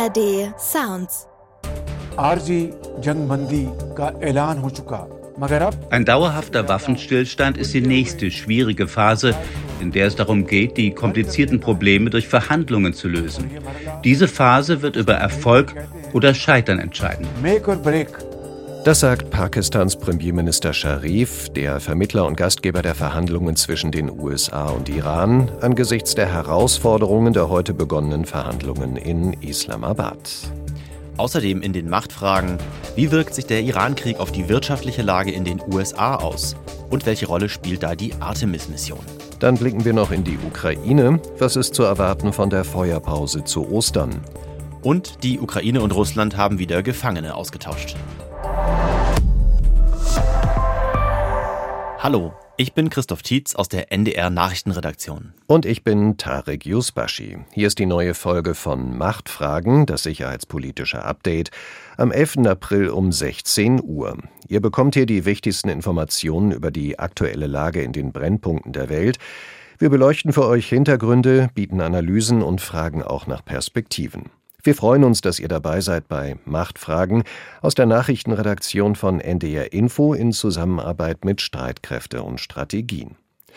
ARD Sounds. Ein dauerhafter Waffenstillstand ist die nächste schwierige Phase, in der es darum geht, die komplizierten Probleme durch Verhandlungen zu lösen. Diese Phase wird über Erfolg oder Scheitern entscheiden. Das sagt Pakistans Premierminister Sharif, der Vermittler und Gastgeber der Verhandlungen zwischen den USA und Iran, angesichts der Herausforderungen der heute begonnenen Verhandlungen in Islamabad. Außerdem in den Machtfragen: Wie wirkt sich der Iran-Krieg auf die wirtschaftliche Lage in den USA aus? Und welche Rolle spielt da die Artemis-Mission? Dann blicken wir noch in die Ukraine. Was ist zu erwarten von der Feuerpause zu Ostern? Und die Ukraine und Russland haben wieder Gefangene ausgetauscht. Hallo, ich bin Christoph Tietz aus der NDR-Nachrichtenredaktion. Und ich bin Tarek Yusbashi. Hier ist die neue Folge von Machtfragen, das sicherheitspolitische Update, am 11. April um 16 Uhr. Ihr bekommt hier die wichtigsten Informationen über die aktuelle Lage in den Brennpunkten der Welt. Wir beleuchten für euch Hintergründe, bieten Analysen und fragen auch nach Perspektiven. Wir freuen uns, dass ihr dabei seid bei Machtfragen aus der Nachrichtenredaktion von NDR Info in Zusammenarbeit mit Streitkräfte und Strategien.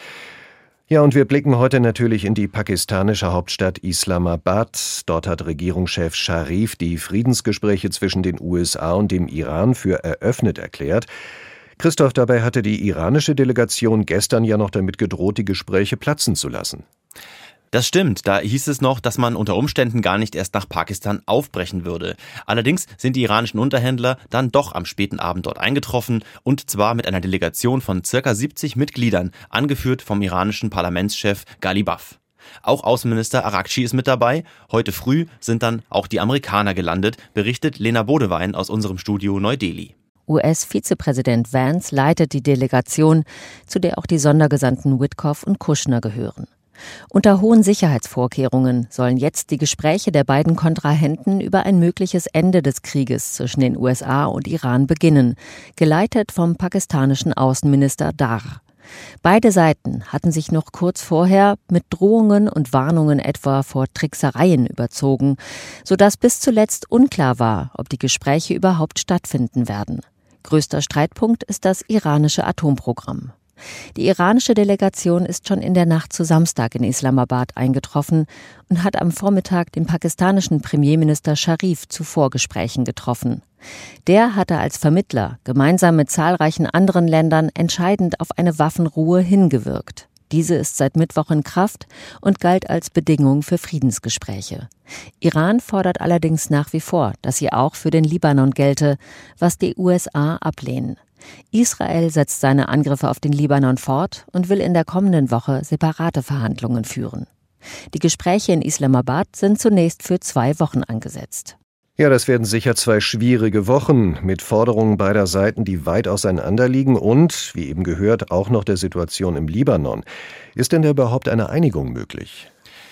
Ja, und wir blicken heute natürlich in die pakistanische Hauptstadt Islamabad. Dort hat Regierungschef Sharif die Friedensgespräche zwischen den USA und dem Iran für eröffnet erklärt. Christoph, dabei hatte die iranische Delegation gestern ja noch damit gedroht, die Gespräche platzen zu lassen. Das stimmt, da hieß es noch, dass man unter Umständen gar nicht erst nach Pakistan aufbrechen würde. Allerdings sind die iranischen Unterhändler dann doch am späten Abend dort eingetroffen, und zwar mit einer Delegation von ca. 70 Mitgliedern, angeführt vom iranischen Parlamentschef Ghalibaf. Auch Außenminister Araghchi ist mit dabei. Heute früh sind dann auch die Amerikaner gelandet, berichtet Lena Bodewein aus unserem Studio Neu-Delhi. US-Vizepräsident Vance leitet die Delegation, zu der auch die Sondergesandten Witkoff und Kushner gehören. Unter hohen Sicherheitsvorkehrungen sollen jetzt die Gespräche der beiden Kontrahenten über ein mögliches Ende des Krieges zwischen den USA und Iran beginnen, geleitet vom pakistanischen Außenminister Dar. Beide Seiten hatten sich noch kurz vorher mit Drohungen und Warnungen etwa vor Tricksereien überzogen, sodass bis zuletzt unklar war, ob die Gespräche überhaupt stattfinden werden. Größter Streitpunkt ist das iranische Atomprogramm. Die iranische Delegation ist schon in der Nacht zu Samstag in Islamabad eingetroffen und hat am Vormittag den pakistanischen Premierminister Sharif zu Vorgesprächen getroffen. Der hatte als Vermittler gemeinsam mit zahlreichen anderen Ländern entscheidend auf eine Waffenruhe hingewirkt. Diese ist seit Mittwoch in Kraft und galt als Bedingung für Friedensgespräche. Iran fordert allerdings nach wie vor, dass sie auch für den Libanon gelte, was die USA ablehnen. Israel setzt seine Angriffe auf den Libanon fort und will in der kommenden Woche separate Verhandlungen führen. Die Gespräche in Islamabad sind zunächst für 2 Wochen angesetzt. Ja, das werden sicher 2 schwierige Wochen mit Forderungen beider Seiten, die weit auseinander liegen und, wie eben gehört, auch noch der Situation im Libanon. Ist denn da überhaupt eine Einigung möglich?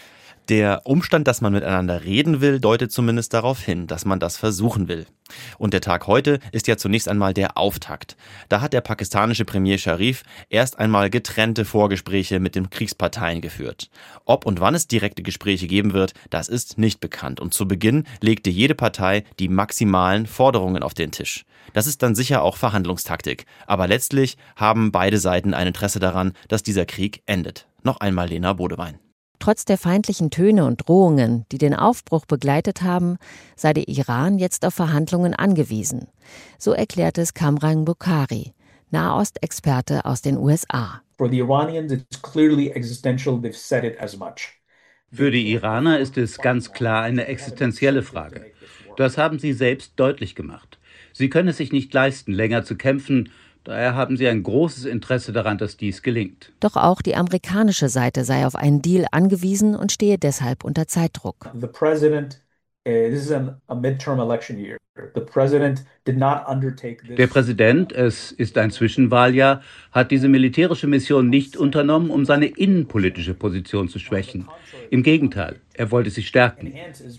Der Umstand, dass man miteinander reden will, deutet zumindest darauf hin, dass man das versuchen will. Und der Tag heute ist ja zunächst einmal der Auftakt. Da hat der pakistanische Premier Sharif erst einmal getrennte Vorgespräche mit den Kriegsparteien geführt. Ob und wann es direkte Gespräche geben wird, das ist nicht bekannt. Und zu Beginn legte jede Partei die maximalen Forderungen auf den Tisch. Das ist dann sicher auch Verhandlungstaktik. Aber letztlich haben beide Seiten ein Interesse daran, dass dieser Krieg endet. Noch einmal Lena Bodewein. Trotz der feindlichen Töne und Drohungen, die den Aufbruch begleitet haben, sei der Iran jetzt auf Verhandlungen angewiesen. So erklärte es Kamran Bukhari, Nahostexperte aus den USA. Für die Iraner ist es ganz klar eine existenzielle Frage. Das haben sie selbst deutlich gemacht. Sie können es sich nicht leisten, länger zu kämpfen. Daher haben sie ein großes Interesse daran, dass dies gelingt. Doch auch die amerikanische Seite sei auf einen Deal angewiesen und stehe deshalb unter Zeitdruck. Der Präsident, es ist ein Zwischenwahljahr, hat diese militärische Mission nicht unternommen, um seine innenpolitische Position zu schwächen. Im Gegenteil, er wollte sie stärken.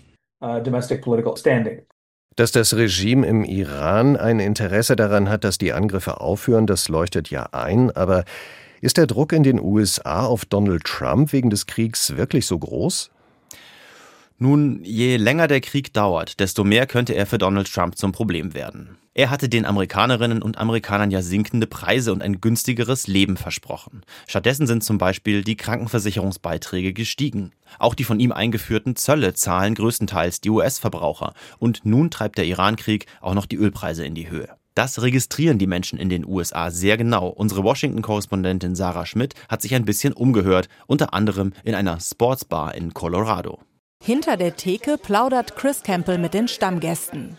Dass das Regime im Iran ein Interesse daran hat, dass die Angriffe aufhören, das leuchtet ja ein. Aber ist der Druck in den USA auf Donald Trump wegen des Kriegs wirklich so groß? Nun, je länger der Krieg dauert, desto mehr könnte er für Donald Trump zum Problem werden. Er hatte den Amerikanerinnen und Amerikanern ja sinkende Preise und ein günstigeres Leben versprochen. Stattdessen sind zum Beispiel die Krankenversicherungsbeiträge gestiegen. Auch die von ihm eingeführten Zölle zahlen größtenteils die US-Verbraucher. Und nun treibt der Iran-Krieg auch noch die Ölpreise in die Höhe. Das registrieren die Menschen in den USA sehr genau. Unsere Washington-Korrespondentin Sarah Schmidt hat sich ein bisschen umgehört, unter anderem in einer Sportsbar in Colorado. Hinter der Theke plaudert Chris Campbell mit den Stammgästen.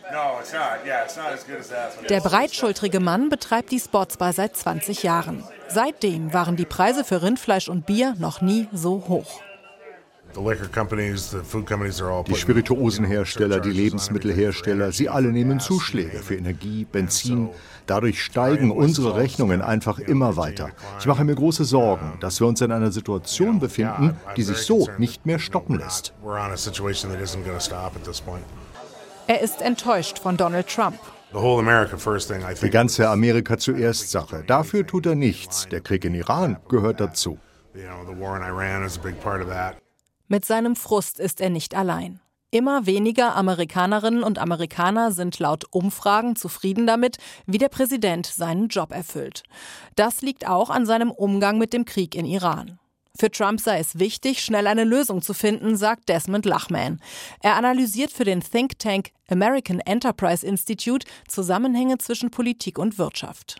Der breitschultrige Mann betreibt die Sportsbar seit 20 Jahren. Seitdem waren die Preise für Rindfleisch und Bier noch nie so hoch. Die Spirituosenhersteller, die Lebensmittelhersteller, sie alle nehmen Zuschläge für Energie, Benzin. Dadurch steigen unsere Rechnungen einfach immer weiter. Ich mache mir große Sorgen, dass wir uns in einer Situation befinden, die sich so nicht mehr stoppen lässt. Er ist enttäuscht von Donald Trump. Die ganze Amerika zuerst Sache. Dafür tut er nichts. Der Krieg in Iran gehört dazu. Mit seinem Frust ist er nicht allein. Immer weniger Amerikanerinnen und Amerikaner sind laut Umfragen zufrieden damit, wie der Präsident seinen Job erfüllt. Das liegt auch an seinem Umgang mit dem Krieg in Iran. Für Trump sei es wichtig, schnell eine Lösung zu finden, sagt Desmond Lachman. Er analysiert für den Think Tank American Enterprise Institute Zusammenhänge zwischen Politik und Wirtschaft.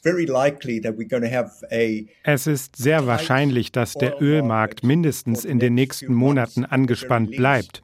Es ist sehr wahrscheinlich, dass der Ölmarkt mindestens in den nächsten Monaten angespannt bleibt.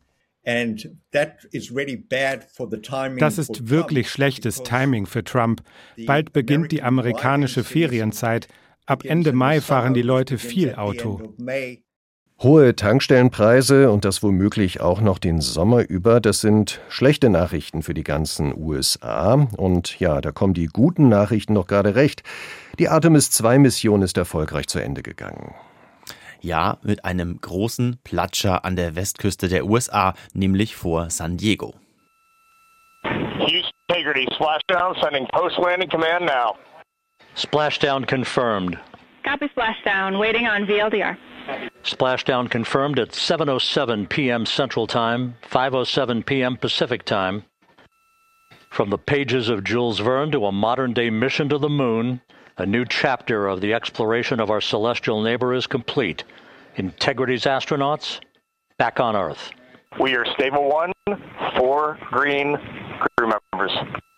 Das ist wirklich schlechtes Timing für Trump. Bald beginnt die amerikanische Ferienzeit. Ab Ende Mai fahren die Leute viel Auto. Hohe Tankstellenpreise und das womöglich auch noch den Sommer über, das sind schlechte Nachrichten für die ganzen USA. Und ja, da kommen die guten Nachrichten noch gerade recht. Die Artemis-2-Mission ist erfolgreich zu Ende gegangen. Ja, mit einem großen Platscher an der Westküste der USA, nämlich vor San Diego. Houston Integrity, splashdown, sending post-landing command now. Splashdown confirmed. Copy splashdown, waiting on VLDR. Splashdown confirmed at 7:07 p.m. Central Time, 5:07 p.m. Pacific Time. From the pages of Jules Verne to a modern-day mission to the moon, a new chapter of the exploration of our celestial neighbor is complete. Integrity's astronauts, back on Earth. We are stable 1, 4 green crew members.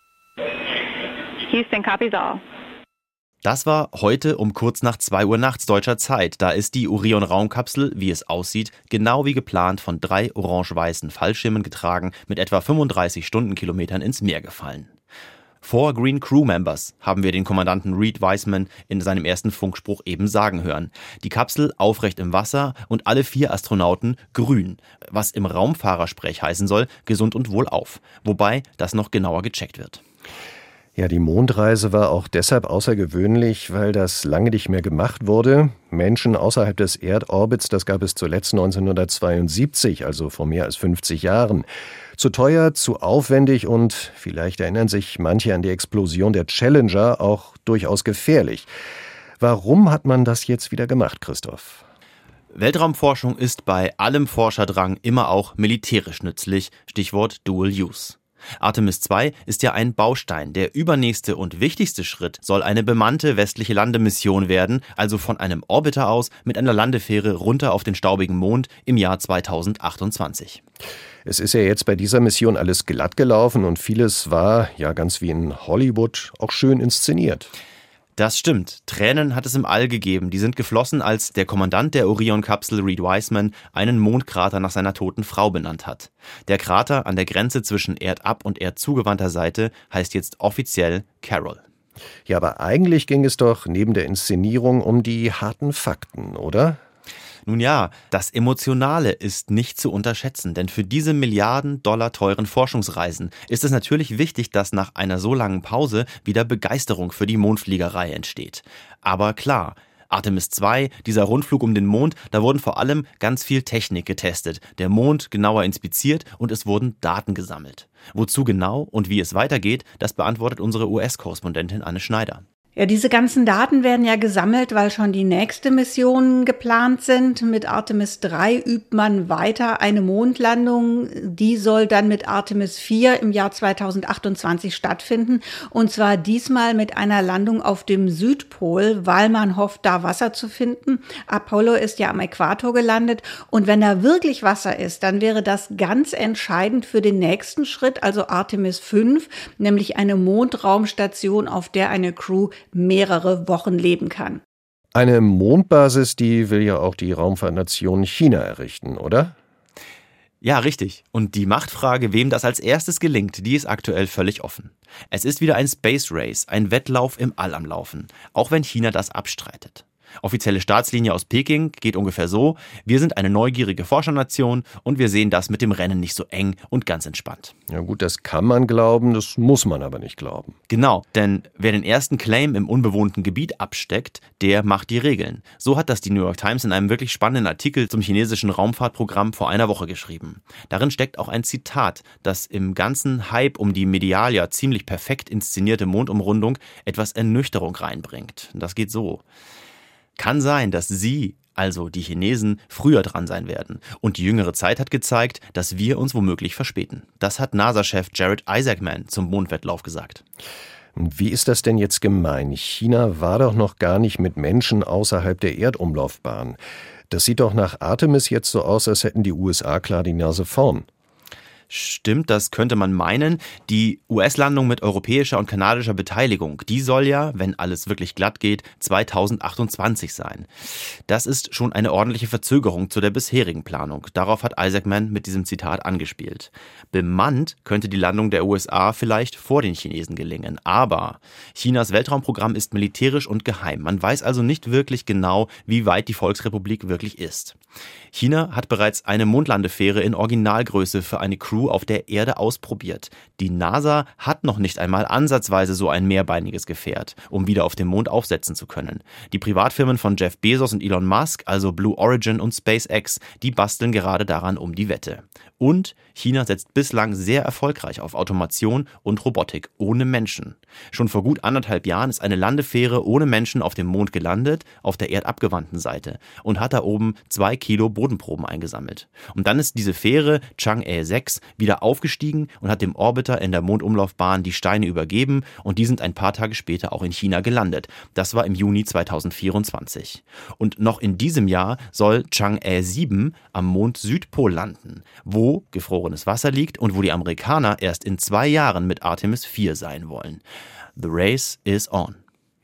Houston copies all. Das war heute um kurz nach 2 Uhr nachts deutscher Zeit. Da ist die Orion-Raumkapsel, wie es aussieht, genau wie geplant von 3 orange-weißen Fallschirmen getragen, mit etwa 35 Stundenkilometern ins Meer gefallen. 4 Green Crew Members haben wir den Kommandanten Reed Wiseman in seinem ersten Funkspruch eben sagen hören. Die Kapsel aufrecht im Wasser und alle 4 Astronauten grün, was im Raumfahrersprech heißen soll, gesund und wohlauf. Wobei das noch genauer gecheckt wird. Ja, die Mondreise war auch deshalb außergewöhnlich, weil das lange nicht mehr gemacht wurde. Menschen außerhalb des Erdorbits, das gab es zuletzt 1972, also vor mehr als 50 Jahren. Zu teuer, zu aufwendig und vielleicht erinnern sich manche an die Explosion der Challenger, auch durchaus gefährlich. Warum hat man das jetzt wieder gemacht, Christoph? Weltraumforschung ist bei allem Forscherdrang immer auch militärisch nützlich, Stichwort Dual Use. Artemis 2 ist ja ein Baustein. Der übernächste und wichtigste Schritt soll eine bemannte westliche Landemission werden, also von einem Orbiter aus mit einer Landefähre runter auf den staubigen Mond im Jahr 2028. Es ist ja jetzt bei dieser Mission alles glatt gelaufen und vieles war, ja ganz wie in Hollywood, auch schön inszeniert. Das stimmt. Tränen hat es im All gegeben. Die sind geflossen, als der Kommandant der Orion-Kapsel, Reed Wiseman, einen Mondkrater nach seiner toten Frau benannt hat. Der Krater an der Grenze zwischen erdab- und erdzugewandter Seite heißt jetzt offiziell Carol. Ja, aber eigentlich ging es doch neben der Inszenierung um die harten Fakten, oder? Nun ja, das Emotionale ist nicht zu unterschätzen, denn für diese Milliarden-Dollar teuren Forschungsreisen ist es natürlich wichtig, dass nach einer so langen Pause wieder Begeisterung für die Mondfliegerei entsteht. Aber klar, Artemis 2, dieser Rundflug um den Mond, da wurden vor allem ganz viel Technik getestet, der Mond genauer inspiziert und es wurden Daten gesammelt. Wozu genau und wie es weitergeht, das beantwortet unsere US-Korrespondentin Anne Schneider. Ja, diese ganzen Daten werden ja gesammelt, weil schon die nächste Mission geplant sind. Mit Artemis 3 übt man weiter eine Mondlandung. Die soll dann mit Artemis 4 im Jahr 2028 stattfinden. Und zwar diesmal mit einer Landung auf dem Südpol, weil man hofft, da Wasser zu finden. Apollo ist ja am Äquator gelandet. Und wenn da wirklich Wasser ist, dann wäre das ganz entscheidend für den nächsten Schritt, also Artemis 5, nämlich eine Mondraumstation, auf der eine Crew mehrere Wochen leben kann. Eine Mondbasis, die will ja auch die Raumfahrtnation China errichten, oder? Ja, richtig. Und die Machtfrage, wem das als erstes gelingt, die ist aktuell völlig offen. Es ist wieder ein Space Race, ein Wettlauf im All am Laufen, auch wenn China das abstreitet. Offizielle Staatslinie aus Peking geht ungefähr so: Wir sind eine neugierige Forschernation und wir sehen das mit dem Rennen nicht so eng und ganz entspannt. Ja gut, das kann man glauben, das muss man aber nicht glauben. Genau, denn wer den ersten Claim im unbewohnten Gebiet absteckt, der macht die Regeln. So hat das die New York Times in einem wirklich spannenden Artikel zum chinesischen Raumfahrtprogramm vor einer Woche geschrieben. Darin steckt auch ein Zitat, das im ganzen Hype um die medial ja ziemlich perfekt inszenierte Mondumrundung etwas Ernüchterung reinbringt. Das geht so: Kann sein, dass Sie, also die Chinesen, früher dran sein werden. Und die jüngere Zeit hat gezeigt, dass wir uns womöglich verspäten. Das hat NASA-Chef Jared Isaacman zum Mondwettlauf gesagt. Wie ist das denn jetzt gemein? China war doch noch gar nicht mit Menschen außerhalb der Erdumlaufbahn. Das sieht doch nach Artemis jetzt so aus, als hätten die USA klar die Nase vorn. Stimmt, das könnte man meinen. Die US-Landung mit europäischer und kanadischer Beteiligung, die soll ja, wenn alles wirklich glatt geht, 2028 sein. Das ist schon eine ordentliche Verzögerung zu der bisherigen Planung. Darauf hat Isaacman mit diesem Zitat angespielt. Bemannt könnte die Landung der USA vielleicht vor den Chinesen gelingen. Aber Chinas Weltraumprogramm ist militärisch und geheim. Man weiß also nicht wirklich genau, wie weit die Volksrepublik wirklich ist. China hat bereits eine Mondlandefähre in Originalgröße für eine Crew auf der Erde ausprobiert. Die NASA hat noch nicht einmal ansatzweise so ein mehrbeiniges Gefährt, um wieder auf dem Mond aufsetzen zu können. Die Privatfirmen von Jeff Bezos und Elon Musk, also Blue Origin und SpaceX, die basteln gerade daran um die Wette. Und China setzt bislang sehr erfolgreich auf Automation und Robotik ohne Menschen. Schon vor gut 1,5 Jahren ist eine Landefähre ohne Menschen auf dem Mond gelandet, auf der erdabgewandten Seite, und hat da oben 2 Kilo Bodenproben eingesammelt. Und dann ist diese Fähre Chang'e 6 wieder aufgestiegen und hat dem Orbiter in der Mondumlaufbahn die Steine übergeben, und die sind ein paar Tage später auch in China gelandet. Das war im Juni 2024. Und noch in diesem Jahr soll Chang'e 7 am Mond Südpol landen, wo gefrorenes Wasser liegt und wo die Amerikaner erst in 2 Jahren mit Artemis 4 sein wollen. The race is on.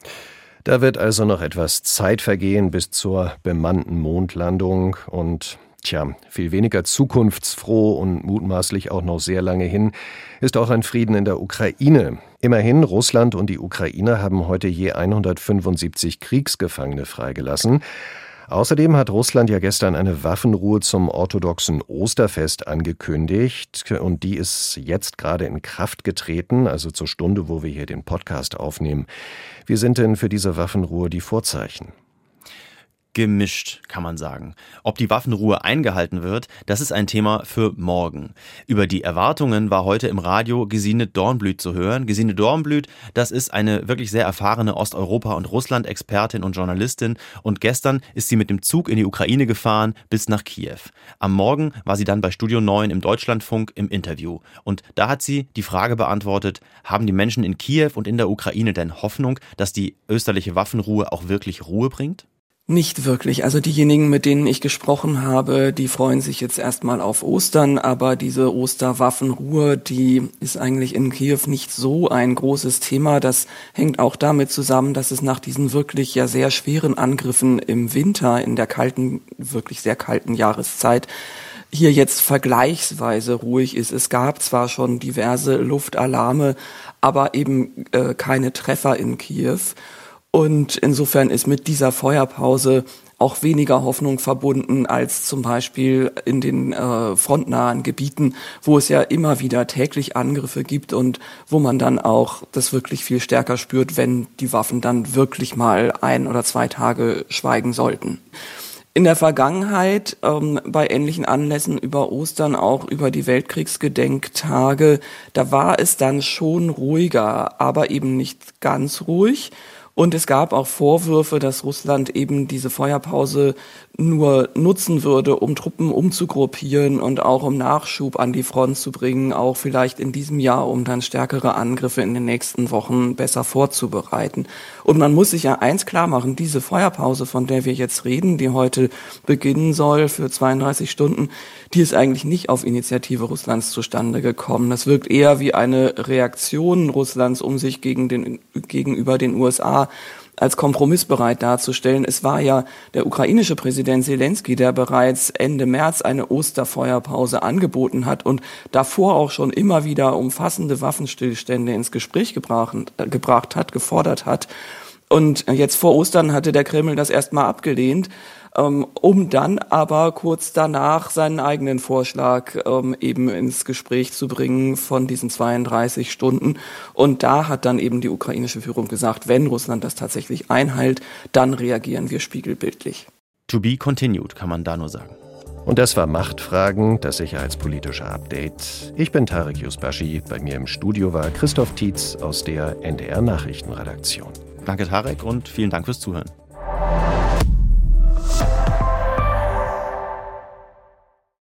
Da wird also noch etwas Zeit vergehen bis zur bemannten Mondlandung und viel weniger zukunftsfroh und mutmaßlich auch noch sehr lange hin ist auch ein Frieden in der Ukraine. Immerhin, Russland und die Ukraine haben heute je 175 Kriegsgefangene freigelassen. Außerdem hat Russland ja gestern eine Waffenruhe zum orthodoxen Osterfest angekündigt, und die ist jetzt gerade in Kraft getreten, also zur Stunde, wo wir hier den Podcast aufnehmen. Wie sind denn für diese Waffenruhe die Vorzeichen? Gemischt, kann man sagen. Ob die Waffenruhe eingehalten wird, das ist ein Thema für morgen. Über die Erwartungen war heute im Radio Gesine Dornblüt zu hören. Gesine Dornblüt, das ist eine wirklich sehr erfahrene Osteuropa- und Russland-Expertin und Journalistin, und gestern ist sie mit dem Zug in die Ukraine gefahren bis nach Kiew. Am Morgen war sie dann bei Studio 9 im Deutschlandfunk im Interview, und da hat sie die Frage beantwortet: Haben die Menschen in Kiew und in der Ukraine denn Hoffnung, dass die österliche Waffenruhe auch wirklich Ruhe bringt? Nicht wirklich. Also diejenigen, mit denen ich gesprochen habe, die freuen sich jetzt erstmal auf Ostern, aber diese Osterwaffenruhe, die ist eigentlich in Kiew nicht so ein großes Thema. Das hängt auch damit zusammen, dass es nach diesen wirklich ja sehr schweren Angriffen im Winter, in der kalten, wirklich sehr kalten Jahreszeit, hier jetzt vergleichsweise ruhig ist. Es gab zwar schon diverse Luftalarme, aber eben keine Treffer in Kiew. Und insofern ist mit dieser Feuerpause auch weniger Hoffnung verbunden als zum Beispiel in den frontnahen Gebieten, wo es ja immer wieder täglich Angriffe gibt und wo man dann auch das wirklich viel stärker spürt, wenn die Waffen dann wirklich mal 1 oder 2 Tage schweigen sollten. In der Vergangenheit, bei ähnlichen Anlässen über Ostern, auch über die Weltkriegsgedenktage, da war es dann schon ruhiger, aber eben nicht ganz ruhig. Und es gab auch Vorwürfe, dass Russland eben diese Feuerpause nur nutzen würde, um Truppen umzugruppieren und auch um Nachschub an die Front zu bringen, auch vielleicht in diesem Jahr, um dann stärkere Angriffe in den nächsten Wochen besser vorzubereiten. Und man muss sich ja eins klar machen, diese Feuerpause, von der wir jetzt reden, die heute beginnen soll für 32 Stunden, die ist eigentlich nicht auf Initiative Russlands zustande gekommen. Das wirkt eher wie eine Reaktion Russlands, um sich gegenüber den USA als kompromissbereit darzustellen. Es war ja der ukrainische Präsident Zelensky, der bereits Ende März eine Osterfeuerpause angeboten hat und davor auch schon immer wieder umfassende Waffenstillstände ins Gespräch gefordert hat. Und jetzt vor Ostern hatte der Kreml das erstmal abgelehnt, um dann aber kurz danach seinen eigenen Vorschlag eben ins Gespräch zu bringen von diesen 32 Stunden. Und da hat dann eben die ukrainische Führung gesagt, wenn Russland das tatsächlich einhält, dann reagieren wir spiegelbildlich. To be continued, kann man da nur sagen. Und das war Machtfragen, das sicherheitspolitische Update. Ich bin Tarek Yusbashi. Bei mir im Studio war Christoph Tietz aus der NDR Nachrichtenredaktion. Danke, Tarek, und vielen Dank fürs Zuhören.